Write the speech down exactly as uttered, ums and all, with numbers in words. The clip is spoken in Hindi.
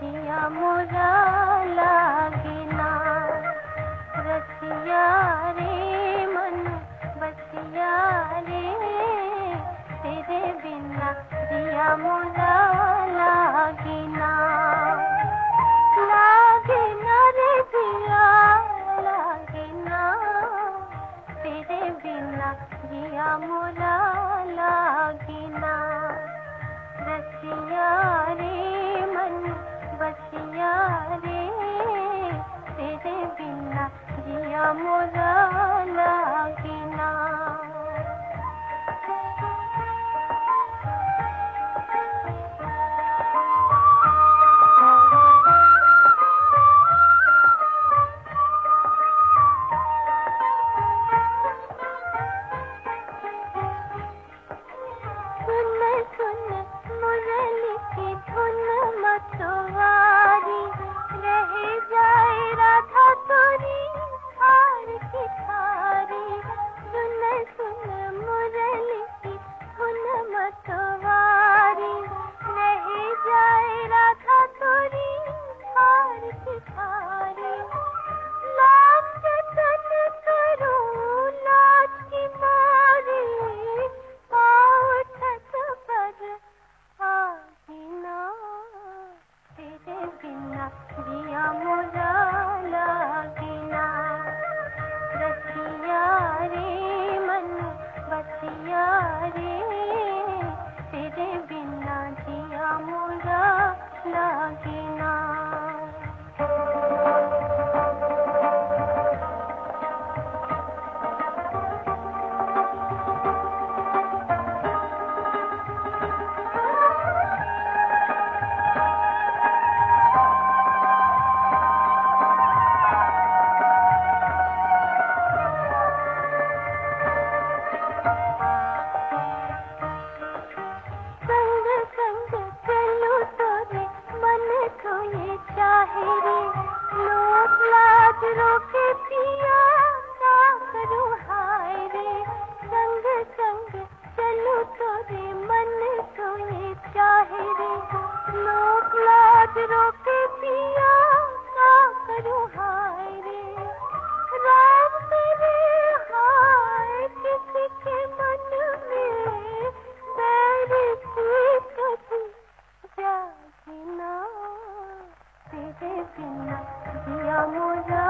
जिया मोरा लागिना, रसिया रे मन बसिया रे, तेरे बिना जिया मोरा लागिना, लागिना रे जिया लागिना, तेरे बिना जिया मोरा लागिना, रसिया रे मन बसिया रे, तेरे बिना जिया मोरा लागिना। मुरली की धुन मतवारी, रह जाए राधा तोरी हार की थारी। सुन सुन मुरली की धुन मतवारी, रह जाए राधा तोरी हार की थारी। लाज तन करूं लाज की मारी, पाँव छत पर आगिना, तेरे बिना जिया मोरा लागिना, रसिया रे मन बसिया रे, तेरे बिना जिया मोरा लागिना। चाहे रे लोग लाज रोके पिया, क्या करूं हाय रे। संग संग चलूं तोरे मन को ये चाहे रे, लोग लाज रोके पिया, क्या करूं हाय रे। राम मेरे हाय किसी के मन में, बैर की कभी जागिना, तेरे बिना जिया मोरा